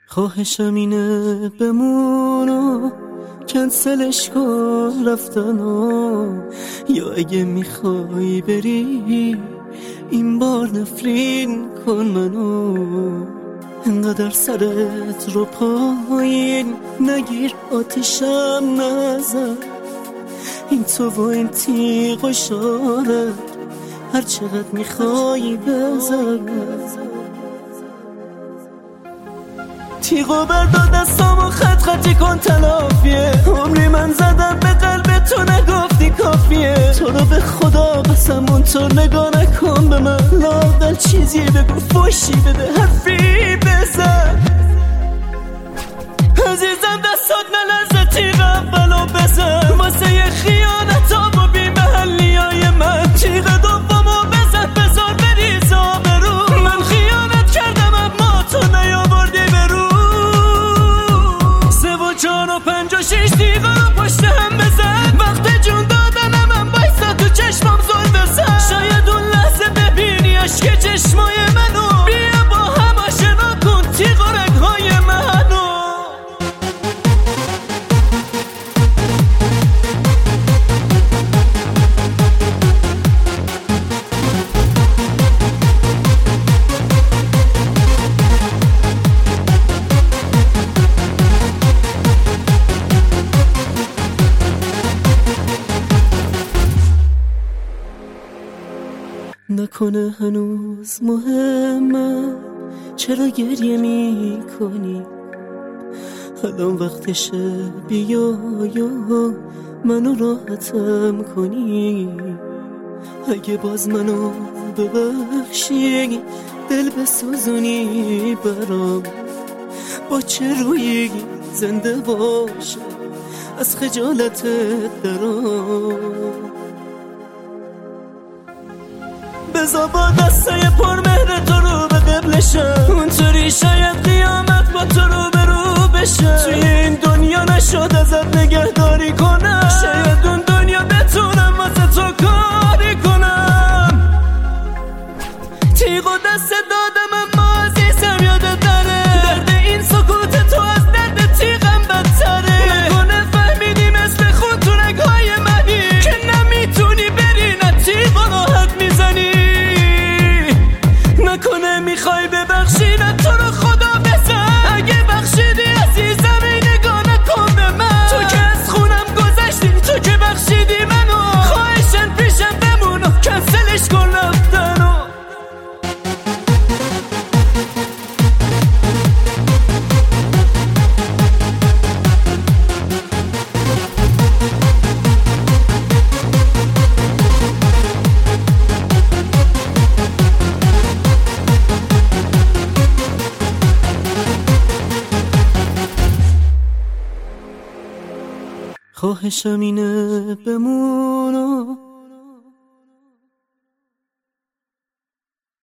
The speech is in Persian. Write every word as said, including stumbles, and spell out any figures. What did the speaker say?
خواهشم اینه بمونو کنسلش کن رفتنو، یا اگه میخوای بری این بار نفرین کن منو. انقدر سرت رو پایین نگیر، آتیشم نزن، این تو و این تیغ و شارت هر چقدر میخوای بزن. تیغو بردار دستامو خط خطی کن تلافیه، عمری من زدم به قلب تو نگفتی کافیه. تو رو به خدا قسم اونطور نگاه نکن به من، لااقل چیزی بگو، فوشی بده، حرفی بزن. عزیزم دستات نلرزه، تیغ اولو بزن واسه یه خیانت و بی محلی های من. تیغ دومو بزن بذار بریز آبرو، من خیانت کردم اما تو نیاوردی برو. سه و چهار و پنج و شش تیغ رو پشت هم بزن، وقت جون دادنم هم بایستا تو چشمم زل بزن. شاید اون لحظه ببینی عشق چشمای منو، بیا با هم آشنا کن تیغ و رگهای منو. نکنه هنوز مهمه چرا گریه می کنی، الان وقتشه بیا یا منو راحتم کنی. اگه باز منو ببخشی دل بسوزونی برام، با چه رویی زنده باشه از خجالتت درام. بذار با دستای پر مهر تو رو به قبلشم، اونطوری شاید قیامت با تو رو به رو بشه. توی این دنیا نشد ازت نگهداری کنم، شاید اون دنیا بتونم واسه تو کاری کنم. تیغ و دست دادم اما عزیزم یادت نره، درد این سکوت تو از درد تیغم بدتره. نکنه فهمیدی مثل خون تو رگهای منی، که نمیتونی بری نه تیغ و راحت میزنی. نکنه میخوای ببخشی نه تو رو خدا بزن، اگه بخشیدی عزیزم این نگاه نکن به من. تو که از خونم گذشتی، تو که بخشیدی منو، خواهشن پیشم بمون و کنسلش کن رفتنو. خواهشم اینه بمونو